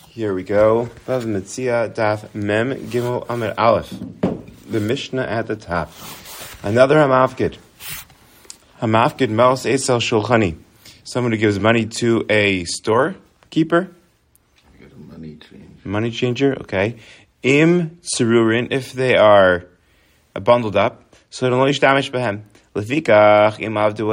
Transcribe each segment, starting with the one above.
Here we go. Vav Metzia Daf Mem Gimel Amid Aleph. The Mishnah at the top. Another Hamafkid. Hamafkid Melos Eisel Shulchani. Someone who gives money to a storekeeper. I got a money changer. Money changer, okay. Im Tzerurin, if they are bundled up. So don't Ishtamish Behem. Lefikach Im Avdu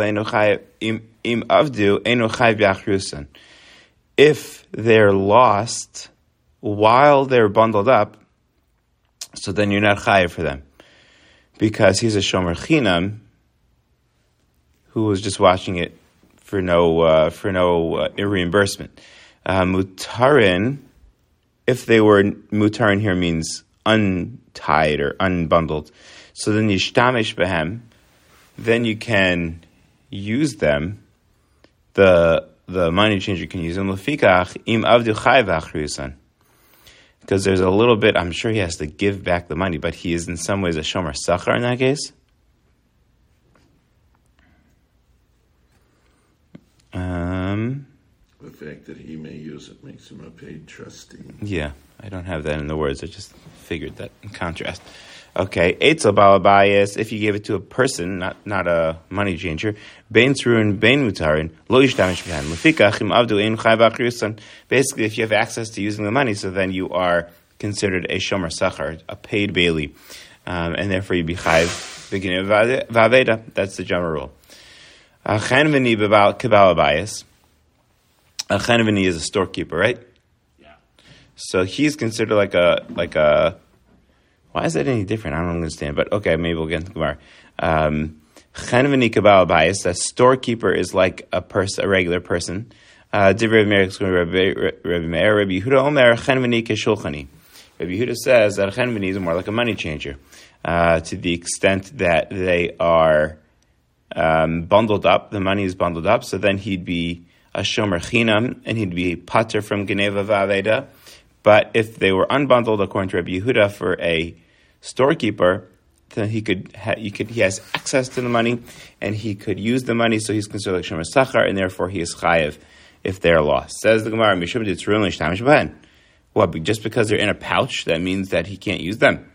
Eino Chayv Yachrusan. If they're lost while they're bundled up, so then you're not chayav for them, because he's a shomer chinam who was just watching it for no reimbursement. Mutarin, if they were mutarin here means untied or unbundled, so then yishtamish behem, then you can use them. The money changer can use them. Lefikach im avdu chayv achriusan. Because there's a little bit, I'm sure he has to give back the money, but he is in some ways a shomer sachar in that case. The fact that he may use it makes him a paid trustee. Yeah, I don't have that in the words. I just figured that in contrast. Okay, Eitzel Balabayas, if you gave it to a person, not a money changer, Bein Tzruin, Bein Mutarin, Lo Yishtamish B'hem, Lefikach Im Avdu Ein Chayv Achriusan. Basically, if you have access to using the money, so then you are considered a Shomer Sachar, a paid bailee, and therefore you'd be Chayv beginning Vaveda. That's the general rule. Chanvani Kabalabayas. A Chanvani is a storekeeper, right? Yeah. So he's considered like a. Why is that any different? I don't understand. But okay, maybe we'll get into Gemara. Chanvani Kabbalah bias. That storekeeper is like a regular person. Rabbi Meir, Rabbi Yehuda Omer Chanvani Keshulchani. Rabbi Yehuda says that Chanvani is more like a money changer, to the extent that they are bundled up. The money is bundled up, so then he'd be a shomer chinam, and he'd be pater from Geneva Vaveda. But if they were unbundled, according to Rabbi Yehuda, for a storekeeper, then he has access to the money, and he could use the money, so he's considered like shomer sachar, and therefore he is chayev if they are lost. Says the Gemara, Mishum Ditzrun L'Shtamish B'hen. Well, just because they're in a pouch, that means that he can't use them.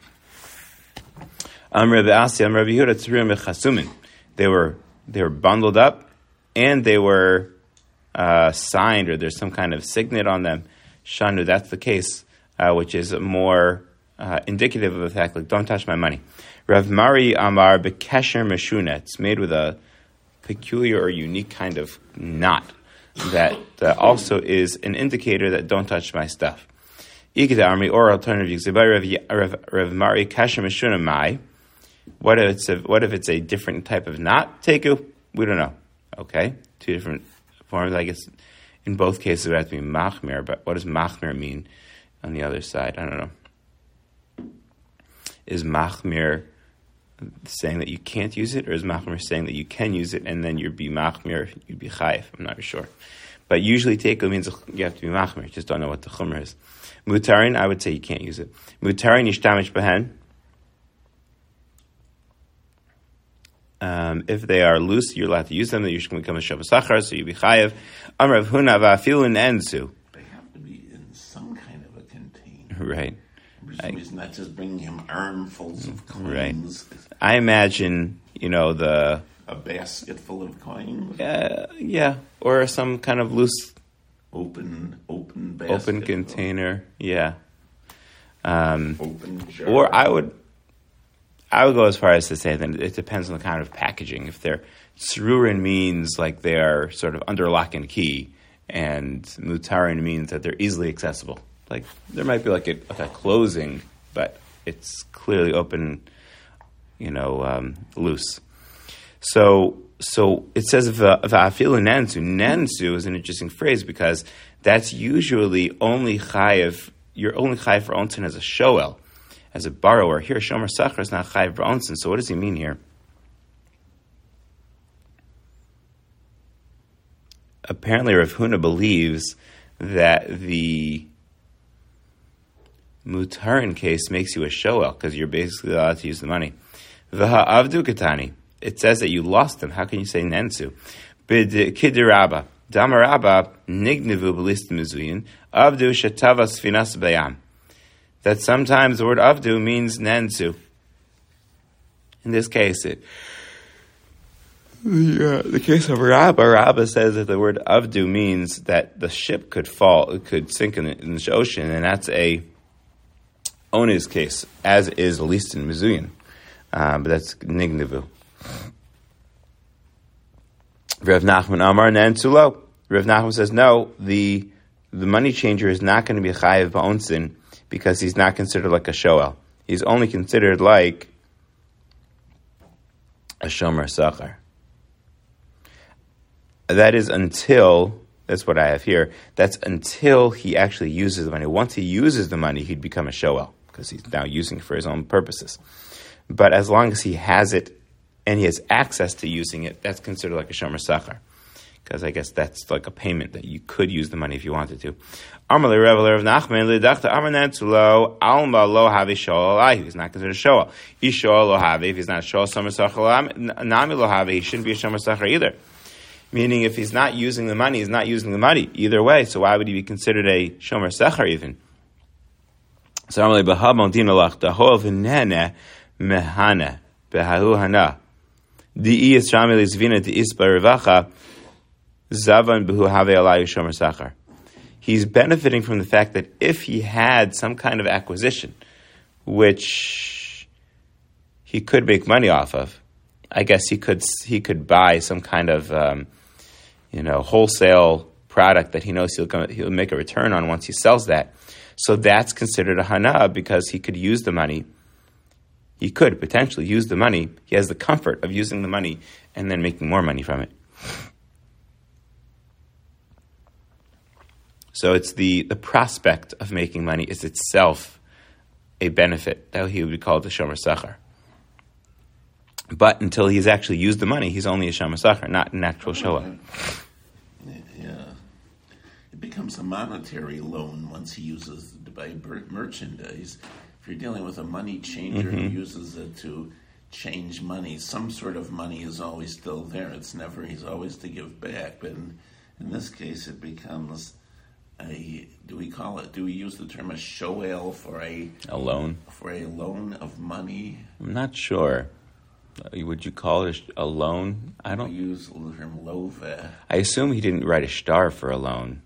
Rabbi Asi, Rabbi Yehuda Tzruim Mechasumin. They were bundled up, and they were signed, or there's some kind of signet on them. Shanu, that's the case, which is more indicative of the fact, like, don't touch my money. Rav Mari Amar Bekesher Meshuna. It's made with a peculiar or unique kind of knot that also is an indicator that don't touch my stuff. Ikeda Army, or alternative, Rav Mari Kesher Meshuna Mai. What if it's a different type of knot? Teku? We don't know. Okay, two different forms, I guess. In both cases, it would have to be machmir, but what does machmir mean on the other side? I don't know. Is machmir saying that you can't use it, or is machmir saying that you can use it, and then you'd be machmir, you'd be chayef? I'm not sure. But usually teku means you have to be machmir, just don't know what the chumr is. Mutarin, I would say you can't use it. Mutarin yishtamish behen. If they are loose, you're allowed to use them. They usually become a shomer sachar, so you'd be chayev. Amrav Huna va'afilin enzu. They have to be in some kind of a container. Right. For some reason, not just bringing him armfuls of coins. Right. I imagine, a basket full of coins. Yeah, or some kind of loose, open basket. Open container. Yeah. Open jar. Or I would go as far as to say that it depends on the kind of packaging. If they're Tzrurin means like they are sort of under lock and key, and Mutarin means that they're easily accessible. Like there might be like a closing, but it's clearly open, loose. So it says va'afilu nansu. Nansu is an interesting phrase because that's usually only chayev. You're only chayev for onsen as a shoel, as a borrower. Here, shomer sachar is not chayev for onsen. So what does he mean here? Apparently, Rav Huna believes that the mutarin case makes you a shoel because you're basically allowed to use the money. V'ha'avdu katani. It says that you lost them. How can you say nensu? Bid kidiraba. Damaraba nignivu b'listim mizuyin avdu shetava sfinas bayam. That sometimes the word avdu means nansu. In this case, the case of Rabba says that the word avdu means that the ship could fall, it could sink in the ocean, and that's a onis case, as is listim mizuyin. But that's nignivu. Rav Nachman Amar Nansulo. Rav Nachman says no, the money changer is not going to be chayiv ba'onsin because he's not considered like a shoel. He's only considered like a shomer sachar. That is until, that's what I have here, that's until he actually uses the money. Once he uses the money, he'd become a shoel because he's now using it for his own purposes. But as long as he has it and he has access to using it, that's considered like a shomer sachar. Because I guess that's like a payment that you could use the money if you wanted to. Amar le'Rev of Nachman le'dachta amar nantulo alma lo havi shoel alai. He's not considered a shoel. Ish shoel lo havi. If he's not a shoel shomer sachar nami lo havi, he shouldn't be a shomer sachar either. Meaning, if he's not using the money, he's not using the money either way. So why would he be considered a shomer sachar even? So Amar le'Bahabon dinalach dahol v'nene mehana behahu hana. Di is shamil izvina di is b'revacha. Zavan b'hu have alayu shomer sachar. He's benefiting from the fact that if he had some kind of acquisition, which he could make money off of, I guess he could buy some kind of wholesale product that he knows he'll make a return on once he sells that. So that's considered a hana because he could use the money. He could potentially use the money. He has the comfort of using the money and then making more money from it. So it's the prospect of making money is itself a benefit. That he would be called the shomer sachar. But until he's actually used the money, he's only a shomer sachar, not an actual shoel. Yeah. It becomes a monetary loan once he uses it to buy merchandise. If you're dealing with a money changer who uses it to change money, some sort of money is always still there. He's always to give back. But in this case, it becomes do we use the term a shoel for a loan? For a loan of money? I'm not sure. Would you call it a loan? I don't use the term love. I assume he didn't write a star for a loan.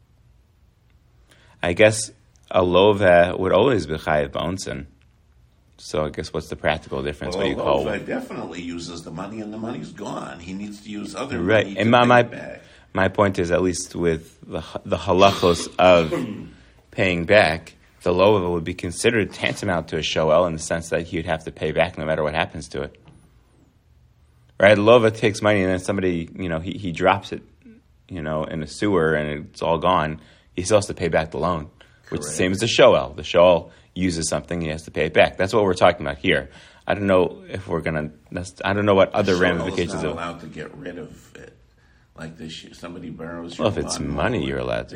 I guess a love would always be chayiv b'onsin. So I guess what's the practical difference? Well, what you call definitely uses the money, and the money's gone. He needs to use other right. money And to pay back. My point is, at least with the halachos of paying back, the lova would be considered tantamount to a shoel in the sense that he would have to pay back no matter what happens to it. Right? The lova takes money and then somebody, he drops it, in a sewer and it's all gone. He still has to pay back the loan, which is the same as the shoel. The shoel uses something, he has to pay it back. That's what we're talking about here. I don't know if we're going to, I don't know what other ramifications of it. You're not allowed to get rid of it. Like somebody borrows your if it's money, you're allowed to.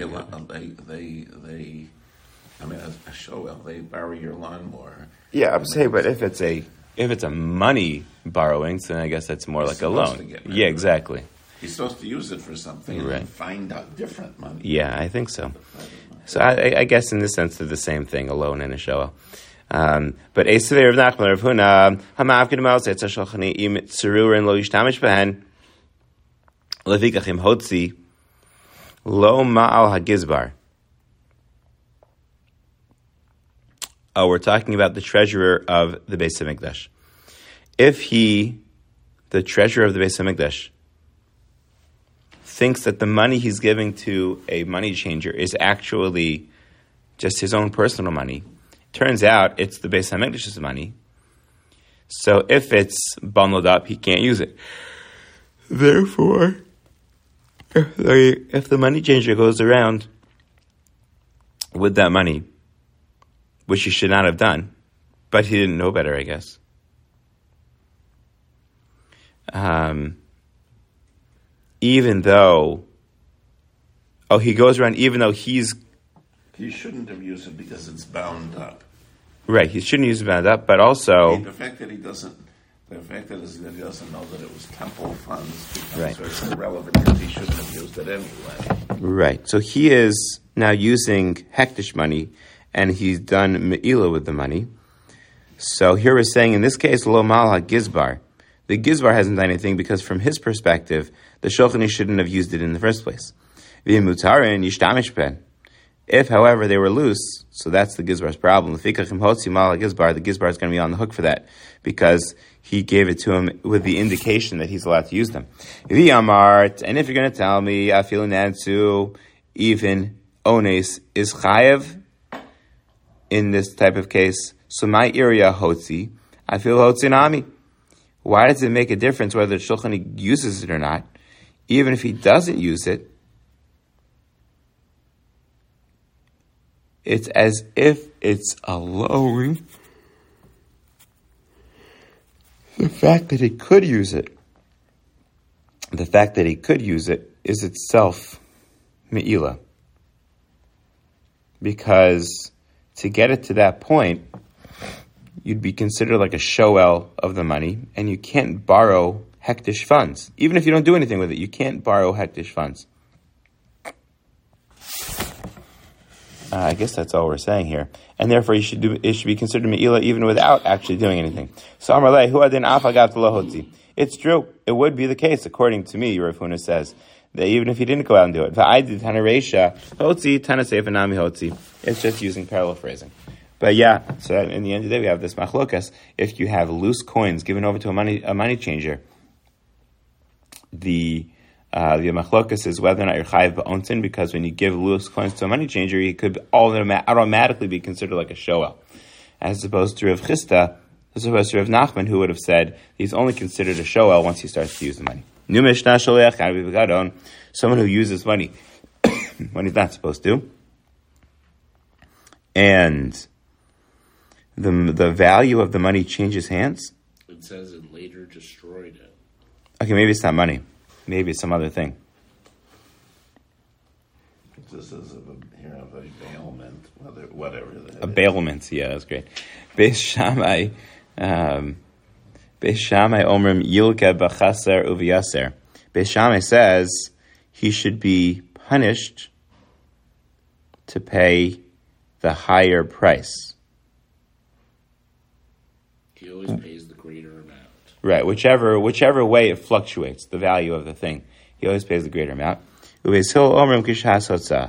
A show, they borrow your lawnmower. Yeah, I'm saying, but if it's a money borrowing, then I guess that's more like a loan. Yeah, exactly. He's supposed to use it for something and then find out different money. Yeah, I think so. So I guess in this sense they're the same thing, a loan and a show. But Esavei Rav Nachman Rav Huna Hamavkin Maus Etza Shalchani Im Tzerurin Lo Yishtamish Behen Levikachim Hotzi Lo Ma'al Hagizbar. Oh, we're talking about the treasurer of the Beis Hamikdash. If the treasurer of the Beis Hamikdash, thinks that the money he's giving to a money changer is actually just his own personal money, turns out it's the Beis Hamikdash's money. So if it's bundled up, he can't use it. Therefore, if the money changer goes around with that money, which he should not have done, but he didn't know better, I guess. Even though, he goes around even though he shouldn't have used it because it's bound up. Right, he shouldn't use it bound up, but also the fact that he doesn't The fact that he doesn't know that it was temple funds becomes Right. sort of irrelevant because he shouldn't have used it anyway. Right. So he is now using hektish money, and he's done me'ila with the money. So here we're saying, in this case, lo mal ha-gizbar. The gizbar hasn't done anything because from his perspective, the shulchan shouldn't have used it in the first place. V'imutarin yishtamish ben. If, however, they were loose, so that's the gizbar's problem. The gizbar is going to be on the hook for that because he gave it to him with the indication that he's allowed to use them. V'yamart, and if you're going to tell me, afilu nansu, even ones is chayev in this type of case, so my area hotzi, I feel hotzi nami. Why does it make a difference whether the shulchan uses it or not? Even if he doesn't use it, it's as if it's allowing the fact that he could use it. The fact that he could use it is itself me'ila. Because to get it to that point, you'd be considered like a shoel of the money, and you can't borrow hektish funds. Even if you don't do anything with it, you can't borrow hektish funds. I guess that's all we're saying here. And therefore, it should be considered me'ila even without actually doing anything. So, Amarlei, hu adin afagat lo hotzi. It's true. It would be the case, according to me, Rav Huna says, that even if he didn't go out and do it. V'aidi tana reisha, hotzi, tana seif nami hotzi. It's just using parallel phrasing. But yeah, so in the end of the day, we have this machlokas. If you have loose coins given over to a money changer, the machlokas is whether or not you're chayiv ba'ontin, because when you give loose coins to a money changer, he could automatically be considered like a shoel, as opposed to Rav Chisda, as opposed to Rav Nachman, who would have said he's only considered a shoel once he starts to use the money. Someone who uses money when he's not supposed to, and the value of the money changes hands. It says it later destroyed it. Okay, maybe it's not money. Maybe it's some other thing. This is a bailment, whatever. A bailment, yeah, that's great. Beis Shammai omrim yilke b'chaser uviyaser. Beis Shammai says he should be punished to pay the higher price. He always pays the greater amount. Right, whichever way it fluctuates, the value of the thing, he always pays the greater amount. Ubeis Hill omrim kishas hotza.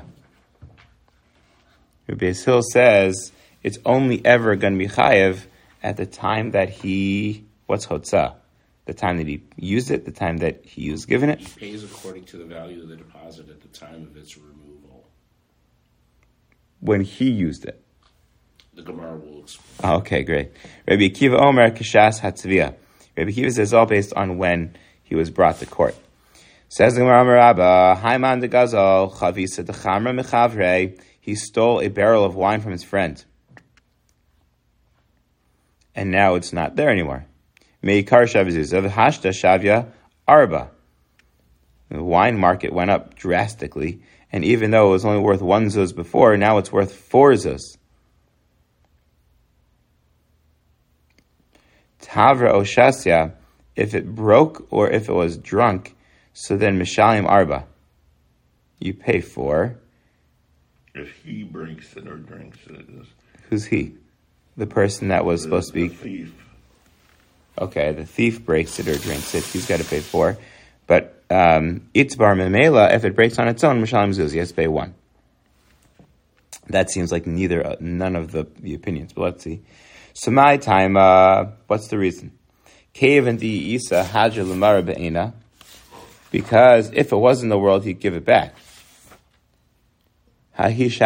Ubeis Hill says it's only ever going to be chayev at the time that what's hotza? The time that he used it, the time that he was given it. He pays according to the value of the deposit at the time of its removal. When he used it. The Gemara will explain. Okay, great. Rabbi Akiva Omer Kishas Hatzviyah. Rabbi Akiva says all based on when he was brought to court. Says the Gemara Rabba, Haiman de Gazal, Chavisa de Chamra Mechavre. He stole a barrel of wine from his friend. And now it's not there anymore. Meikar Shaviziz of Hashta Shavya Arba. The wine market went up drastically, and even though it was only worth 1 zuz before, now it's worth 4 zuz. Tavra Oshasya, if it broke or if it was drunk, so then Mishalim Arba. You pay 4. If he breaks it or drinks it. Who's he? The person that was supposed to be... The thief. Okay, the thief breaks it or drinks it. He's got to pay 4. But Itzbar Memela, if it breaks on its own, Mishalim Zuz, he has to pay 1. That seems like none of the opinions, but let's see. So my time, what's the reason? Because if it was in the world, he'd give it back. And the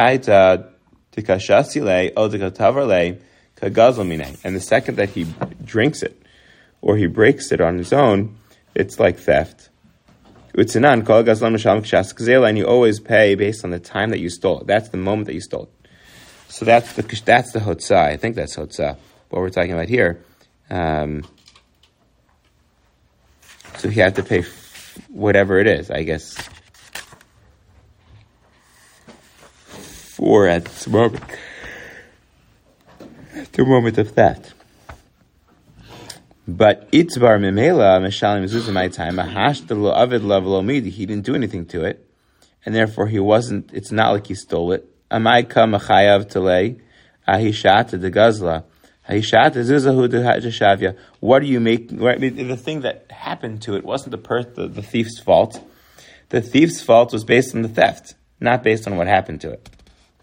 second that he drinks it, or he breaks it on his own, it's like theft. And you always pay based on the time that you stole it. That's the moment that you stole it. So that's the hotzah. I think that's hotzah, what we're talking about here. So he had to pay whatever it is, I guess. 4 at the moment. At the moment of that. But Itzbar Mimela, Meshalim Zuzah my time, Mahashtalo Avid Lavalo Midi, he didn't do anything to it, and therefore it's not like he stole it. Amaika Machayav Talei, Ahishata de Gazla, Ahishata Zuzahu de Hajashavya. What do you make? The thing that happened to it wasn't the thief's fault. The thief's fault was based on the theft, not based on what happened to it.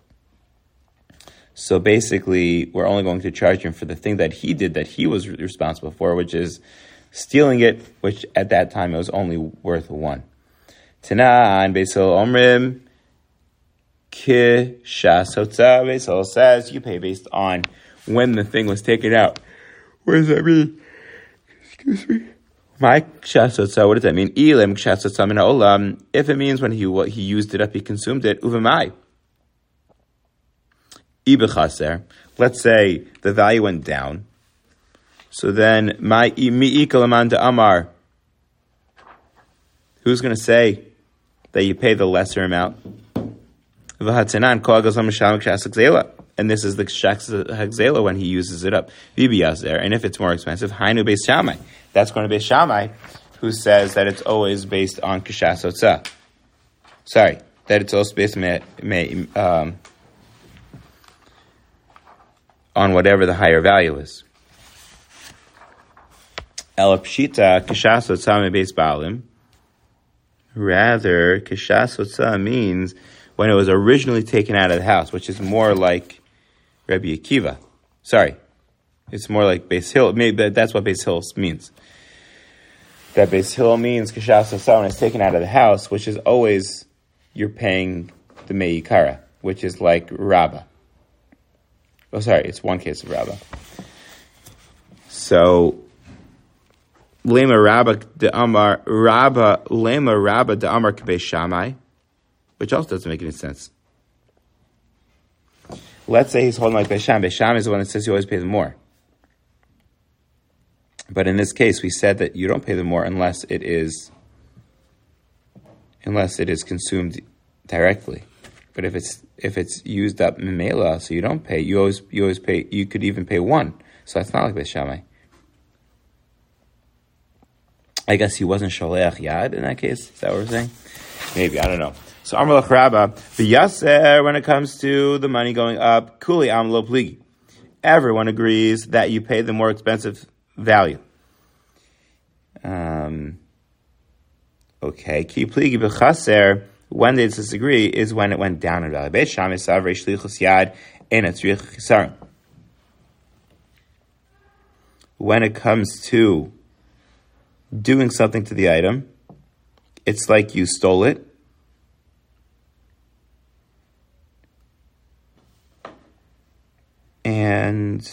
So basically, we're only going to charge him for the thing that he did, that he was responsible for, which is stealing it, which at that time it was only worth 1. Tana and Beis Hillel Omrim Ki Shas Hotza. Beis Hillel says you pay based on when the thing was taken out. What does that mean? Excuse me. My Shas Hotza. What does that mean? Ilim Shas Hotza Min Ha'olam. If it means when he used it up, he consumed it. Uvamai. Let's say the value went down. So then, amar. Who's going to say that you pay the lesser amount? And this is the Shaks Hagzela when he uses it up. And if it's more expensive, Hainu Beis Shammai. That's going to be Shammai, who says that it's always based on Kishas Otzah. Sorry, that it's also based on whatever the higher value is. Elapshita kishas otzah beis baalim. Rather, kishas otzah means when it was originally taken out of the house, which is more like Rabbi Akiva. Sorry, it's more like Beis Hillel. Maybe that's what Beis Hillel means. That Beis Hillel means kishas otzah when it's taken out of the house, which is always you're paying the meikara, which is like Rabbah. Oh, sorry, it's one case of Rabbah. So, Lema Rabbah de Amar, Lema Rabbah de Amar K'Beis Shammai, which also doesn't make any sense. Let's say he's holding like Beis Shammai. Beis Shammai is the one that says you always pay them more. But in this case, we said that you don't pay them more unless it is consumed directly. But if it's used up memela, so you don't pay. You always pay. You could even pay 1. So that's not like Beis Shammai. I guess he wasn't sholeach yad in that case. Is that what we're saying? Maybe, I don't know. So Amar Lach Rabba, the yaser, when it comes to the money going up, kuli am lo pligi. Everyone agrees that you pay the more expensive value. Okay, ki pligi b'chaser. When they disagree is when it went down in value. Beis Shammai savrei shlichus yad ena tzrich chisaron. When it comes to doing something to the item, it's like you stole it. And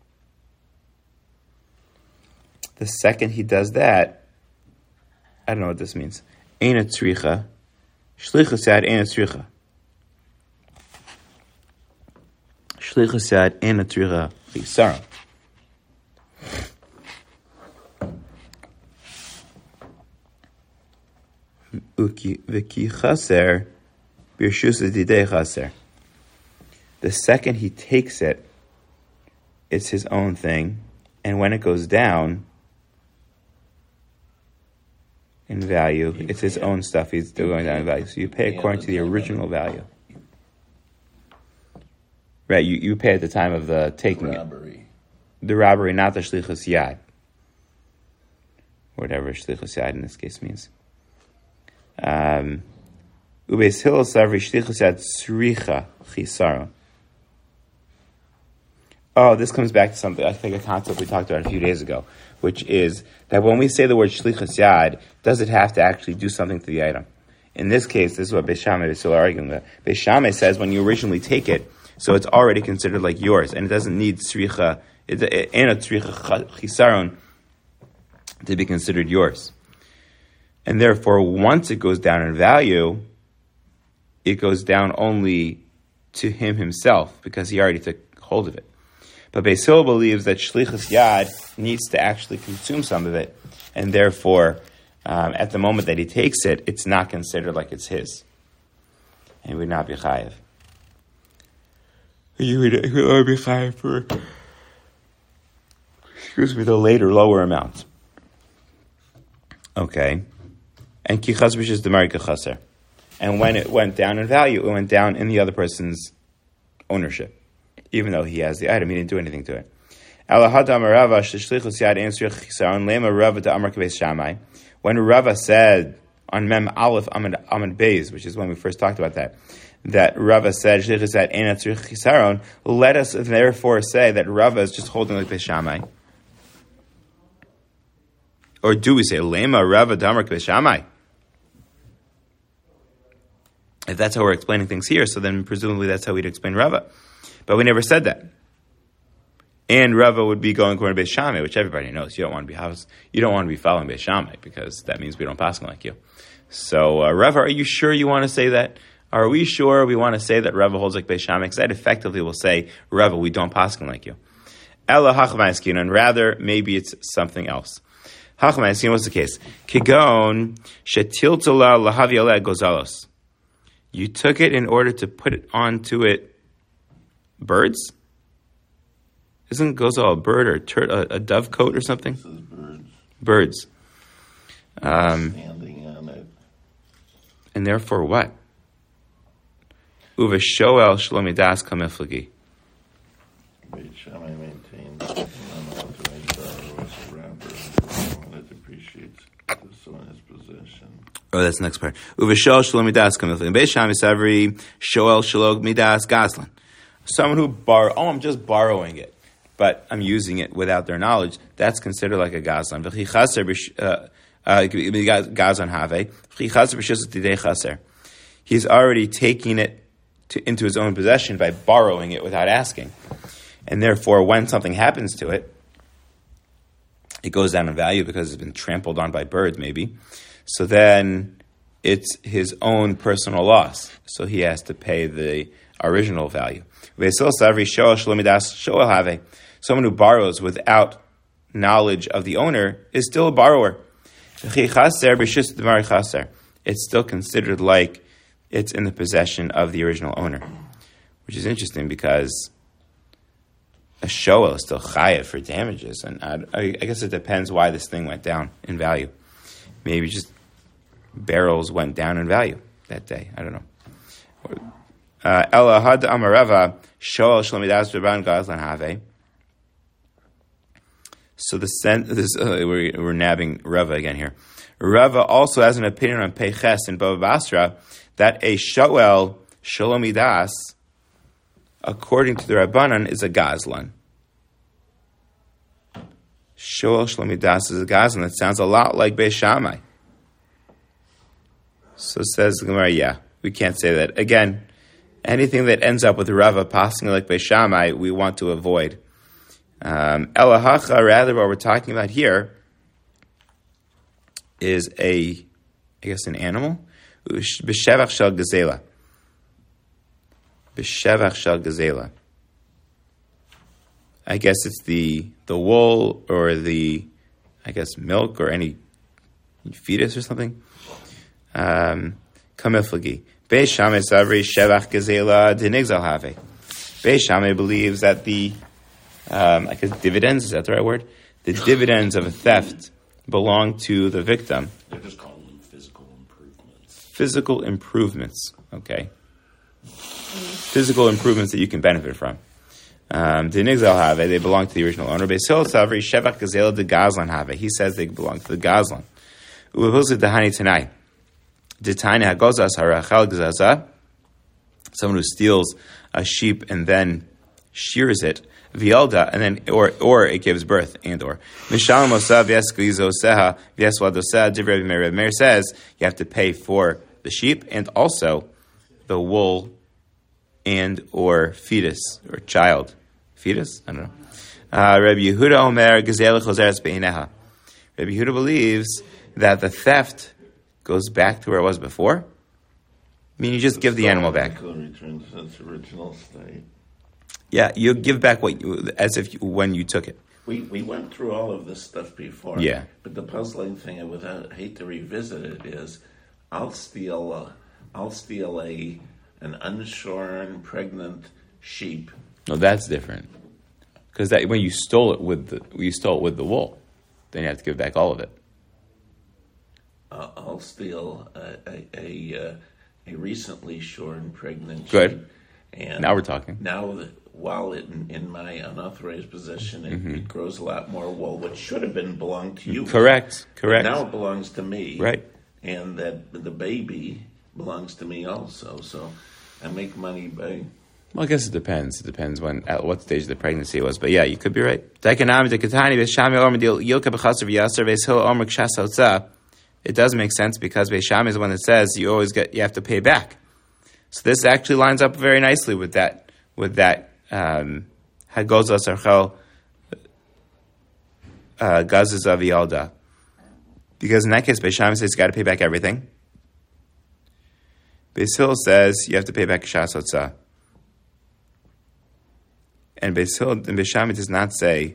the second he does that, I don't know what this means. Ena tzricha. Shlichus yad ena tzricha. Shlichus yad ena tzricha chisaron. V'ki chaser b'rshus didei chaser. The second he takes it, it's his own thing, and when it goes down in value, it's his own stuff. He's still going down in value. So you pay according to the original value. Right, you pay at the time of the taking it. The robbery, not the shlichus yad. Whatever shlichus yad in this case means. Ubeis Hillel savri shlichus yad tzricha chisaron. Oh, this comes back to something, I think a concept we talked about a few days ago, which is that when we say the word shlichus yad, does it have to actually do something to the item? In this case, this is what Beis Shammai is still arguing with. Beis Shammai says when you originally take it, so it's already considered like yours, and it doesn't need tzricha, and a tzricha chisaron to be considered yours. And therefore, once it goes down in value, it goes down only to him himself, because he already took hold of it. But Beis Hillel believes that shlichus yad needs to actually consume some of it, and therefore, at the moment that he takes it, it's not considered like it's his, and he would not be chayiv. You would only be chayiv for the later, lower amount. Okay. And ki chasbish is demari kachaser. And when it went down in value, it went down in the other person's ownership. Even though he has the item, he didn't do anything to it. When Rava said on Mem Aleph Amud Beis, which is when we first talked about that Rava said, let us therefore say that Rava is just holding like Beis Shammai. Or do we say, Lema Rava Damar Beis Shammai? If that's how we're explaining things here, so then presumably that's how we'd explain Rava. But we never said that. And Rava would be going according to Beis Shammai, which everybody knows. You don't want to be following Beis Shammai because that means we don't pass like you. So Rava, are you sure you want to say that? Are we sure we want to say that Rava holds like Beis Shammai? Because that effectively will say, Rava, we don't pass like you. Ela hachmaiskin, and rather maybe it's something else. Hachmaiskin, what's the case? Kigon shetiltala lahavi aleh gozalos. You took it in order to put it onto it birds? Isn't gozal a bird or a dove coat or something? This is birds. Birds. Standing on it. And therefore what? Uva shoel shlomidas kamiflagi. Beit Shammai maintains that an unauthorized borrower was a robber when it depreciates so in his possession. Oh, that's the next part. Uva shoel shlomidas kamiflagi. Beit Shammai savri shoel shlomidas gazlan. Someone who I'm just borrowing it, but I'm using it without their knowledge. That's considered like a gazlan. He's already taking it into his own possession by borrowing it without asking. And therefore, when something happens to it, it goes down in value because it's been trampled on by birds, maybe. So then it's his own personal loss. So he has to pay the original value. Someone who borrows without knowledge of the owner is still a borrower. It's still considered like it's in the possession of the original owner, which is interesting because a shoel is still chayav for damages, and I guess it depends why this thing went down in value. Maybe just barrels went down in value that day. I don't know. Elahad amarava shoel shlomidas rabban gazlan have. So we're nabbing Rava again here. Rava also has an opinion on Peches and Bava Basra that a shoel shalomidas, according to the Rabbanan, is a gazlan. Shoel shalomidas is a gazlan. That sounds a lot like Beis Shammai. So says the Gemara, yeah, we can't say that. Again, anything that ends up with Rava passing like Beis Shammai, we want to avoid. Elahacha, rather, what we're talking about here is an animal. B'shevach shel gazela. B'shevach shel gazela. I guess it's the wool or milk or any fetus or something. Kamiflagi. Beis Shammai savri shevach gazela dinigzal have. Beis Shammai believes that the dividends, is that the right word? The dividends of a theft belong to the victim. They're just calling them physical improvements. Physical improvements, okay. Physical improvements that you can benefit from. They belong to the original owner. He says they belong to the gazlan. Someone who steals a sheep and then shears it, Vielda, and then or it gives birth, and or Mishalim Osav Yesklizoseha Vyeswadoseh. Divrei Meir. Meir says you have to pay for the sheep and also the wool and or fetus or child. Fetus? I don't know. Rabbi Yehuda Omer Gazela Chozeres Beineha. Rabbi Yehuda believes that the theft goes back to where it was before. I mean, you just give the animal back. Returns to its original state. Yeah, you give back when you took it. We went through all of this stuff before. Yeah. But the puzzling thing, I hate to revisit it, is I'll steal an unshorn pregnant sheep. No, that's different. Because that when you stole it with the wool, then you have to give back all of it. I'll steal a recently shorn pregnant sheep. Good. And now we're talking. Now, while in my unauthorized possession, it grows a lot more wool, which should have belonged to you. Correct. Now it belongs to me. Right. And that the baby belongs to me also. So I make money by... Well, I guess it depends. It depends at what stage the pregnancy was. But yeah, you could be right. It does make sense because Beisham is the one that says you have to pay back. So this actually lines up very nicely with that. Hagoza Sarchel Gazes of Yalda. Because in that case, Beisham says you got to pay back everything. Beis Hillel says you have to pay back Shas Hotzah. And Beisham does not say.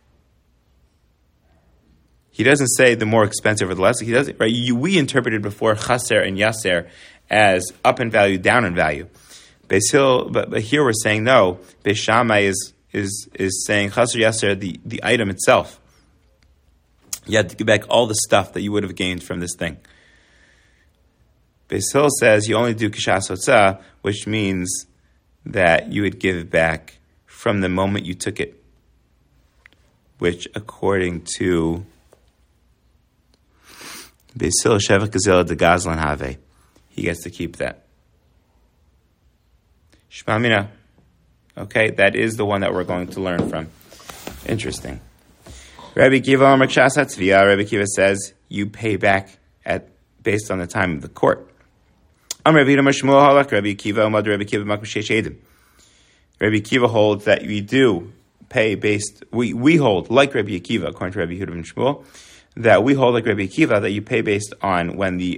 He doesn't say the more expensive or the less. He doesn't. Right? We interpreted before chaser and yaser as up in value, down in value. Beis Hillel, but here we're saying no. Beis Shammai is saying chaser yaser the item itself. You have to give back all the stuff that you would have gained from this thing. Beis Hillel says you only do kishas hotzah, which means that you would give it back from the moment you took it, which according to Beis Hillel Shevach Gazela de Gazlan Have, he gets to keep that. Shma Mina. Okay, that is the one that we're going to learn from. Interesting. Rabbi Kiva Amar Kshas Hatzviya. Rabbi Kiva says you pay back based on the time of the court. Amar Rabbi Shmuel Halak Rabbi Kiva Amad Rabbi Kiva Makom Sheish Edim. Rabbi Kiva holds that we do pay based. We hold like Rabbi Akiva, according to Rabbi Yehuda and Shmuel, that we hold like Rabbi Akiva that you pay based on when the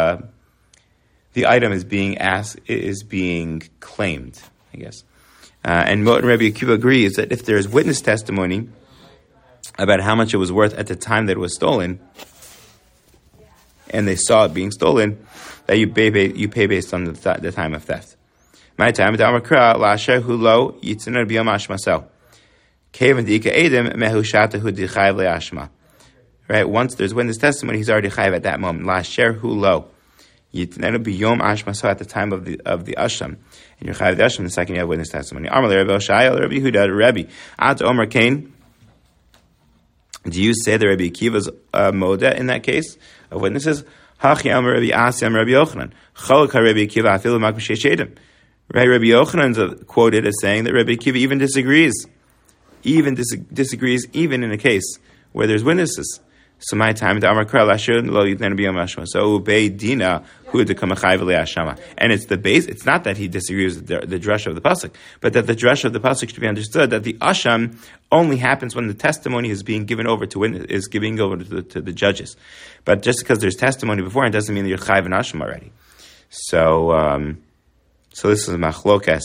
item is being claimed, I guess. And Mot and Rabbi Akiva agrees that if there is witness testimony about how much it was worth at the time that it was stolen, and they saw it being stolen, that you pay based on the time of theft. My time at Amakra Lasher Hulo Yitzner Biyamash Masel. Kavan Dika Edim Mehushata Hu Dichayv Leashma. Right, once there's witness testimony, he's already chayv at that moment. Lasher Hulo Yitzner Biyom Ashmasel at the time of the Asham. And you're chayv the Asham, the second you have witness testimony. Amalei Rabbi Oshaya, Rabbi Huda, Rabbi At Omer Kain. Do you say the Rabbi Akiva's moda in that case of witnesses? Hachi Amar Rabbi Asi Amar Rabbi Yochanan. Cholak Rabbi Akiva Afilu Makom Sheish Edim. Right, Rabbi Yochanan quoted as saying that Rabbi Akiva even disagrees even in a case where there's witnesses. So my time the Amar Kral Asher Lo Yitnan Biyom Ashma. So Ubei Dina Hu Dekam Chayv Le'ashama. And it's the base. It's not that he disagrees with the drush of the pasuk, but that the drush of the pasuk should be understood that the asham only happens when the testimony is being given over to the judges. But just because there's testimony before, it doesn't mean that you're chayv and asham already. So this is Machlokas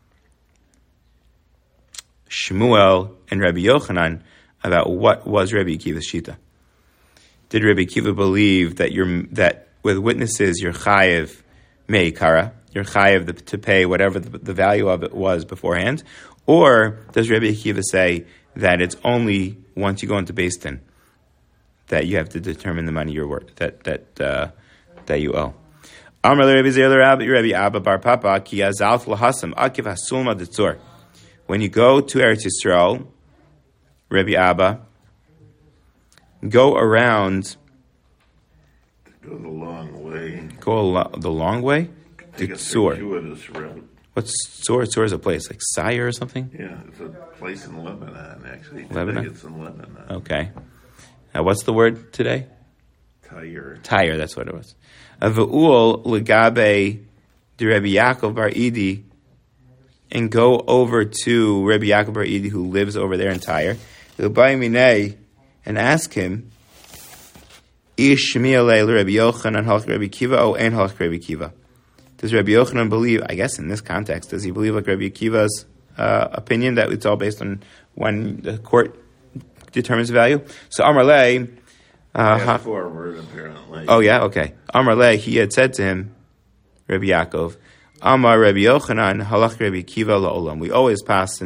Shmuel and Rabbi Yochanan about what was Rabbi Akiva's shita. Did Rabbi Akiva believe that with witnesses you're chayiv meikara, you're chayiv to pay whatever the value of it was beforehand, or does Rabbi Akiva say that it's only once you go into Beis Din that you have to determine the money you're worth that you owe? Amar Rabbi Zera Rabbi Abba Bar Papa Ki Azalf Lahasam Akiv Hasulma Detzur. When you go to Eretz Yisrael, Rabbi Abba, go around. Go the long way. The long way? Take a Tzur. circuitous route. What's Tzur? Tzur is a place like Sire or something? Yeah, it's a place in Lebanon, actually. Lebanon? It's in Lebanon. Okay. What's the word today? Tyre, that's what it was. Av'ul legabe de Rabbi Yaakov Bar Idi, and go over to Rabbi Yaakov Bar Idi, who lives over there in Tyre, and ask him, Ish Shmi'alei Rabbi Yochanan halach Rabbi Kiva o ein halach Rabbi Kiva. Does Rabbi Yochanan believe, I guess in this context, does he believe like Rabbi Akiva's opinion that it's all based on when the court determines the value? So Amar Lei, forward apparently. Oh yeah, okay. Amar Lei, he had said to him, Rabbi Yaakov, Amar Rabbi Yochanan halach Rabbi Kiva la'olam. We always pass in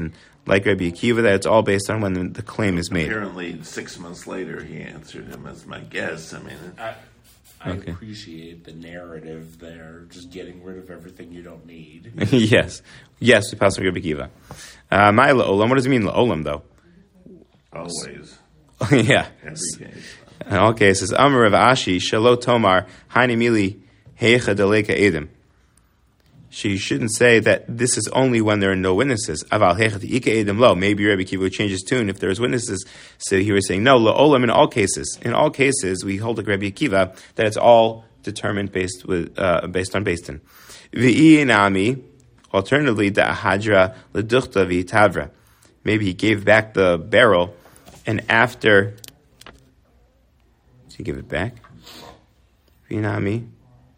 like Rabbi Akiva, that it's all based on when the claim is made. Apparently, 6 months later, he answered him as my guess. I mean, I appreciate the narrative there, just getting rid of everything you don't need. Yes, we pass on Rabbi Akiva. My la'olam, what does it mean la'olam though? always. Yeah. Every case. In all cases, Amar Rav Ashi, Shalo Tomar, Haini Mili, Heicha Deleka Edim. She shouldn't say that this is only when there are no witnesses. Aval Heicha Ika Edim Lo. Maybe Rabbi Kiva would change his tune if there's witnesses. So he was saying, no, La'olam in all cases. In all cases, we hold like Rabbi Akiva that it's all determined based on Beistin. V'inami, alternatively, Da'ahadra L'duchta V'itavra. Maybe he gave back the barrel, and after... Did he give it back? V'inami.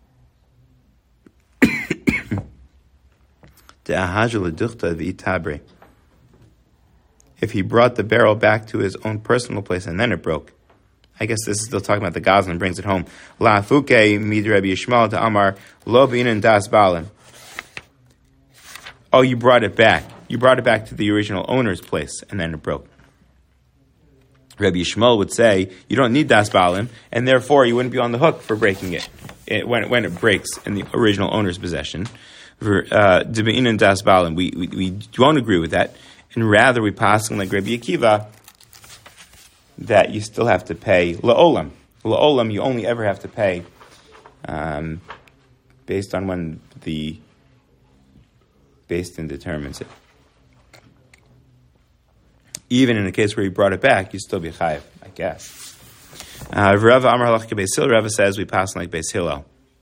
If he brought the barrel back to his own personal place and then it broke. I guess this is still talking about the Gazlan and brings it home. La fuke mid Rabbi Yishmael to Amar lo b'inan das balim. Oh, you brought it back. You brought it back to the original owner's place and then it broke. Rabbi Yishmael would say, you don't need das balim, and therefore you wouldn't be on the hook for breaking it when it breaks in the original owner's possession. We don't agree with that, and rather we pass like Rabbi Akiva that you still have to pay la'olam. La'olam, you only ever have to pay based on when the Beis-Din determines it. Even in a case where you brought it back, you still be chayiv, I guess. Rava Amar Halach Beis Hillel. Rava says we pass like Beis Hillel,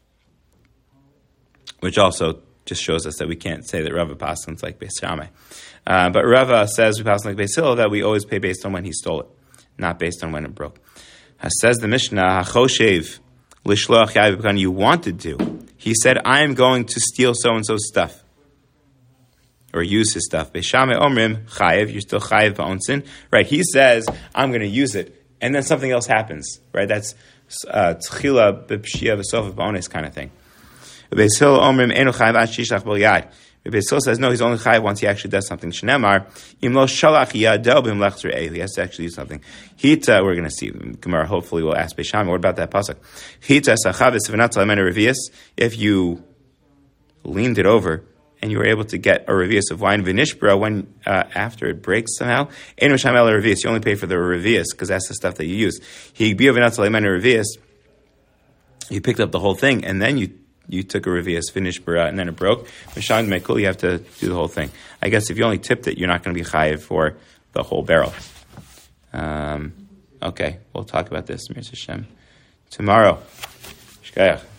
which also just shows us that we can't say that Rava passes like Beis Shammai. But Rava says we pass like Beis Hillel that we always pay based on when he stole it, not based on when it broke. Says the Mishnah, Hachoshev Lishloach Yav B'kan, you wanted to. He said, I am going to steal so-and-so's stuff, or use his stuff. Beis Shammai Omrim, Chayev, you're still Chayev Ba'onsin. Right, he says, I'm going to use it, and then something else happens. Right, that's Tzchila B'Pshia V'Sof Ba'onis kind of thing. Beis Hillel Omrim Enu Chayev Ad Shishach B'L Yad. Beis Hillel says no, he's only chayiv once he actually does something. Shneimar Im Lo Shalach Yadel B'Im Lechzer Ei. He has to actually do something. Hita, we're going to see. Gemara hopefully will ask Beis Shammai. What about that pasuk? Hita Sachavis V'Natzal Amen Revius. If you leaned it over and you were able to get a revius of wine v'nishbra when after it breaks somehow, Enu Shamel Revius. You only pay for the revius because that's the stuff that you use. He B'Im V'Natzal Amen Revius. You picked up the whole thing and then you took a revius, finished bara, and then it broke. Mishang Mekul, you have to do the whole thing. I guess if you only tipped it, you're not going to be chayiv for the whole barrel. Okay, we'll talk about this, Mir Hashem, tomorrow. Shkayach.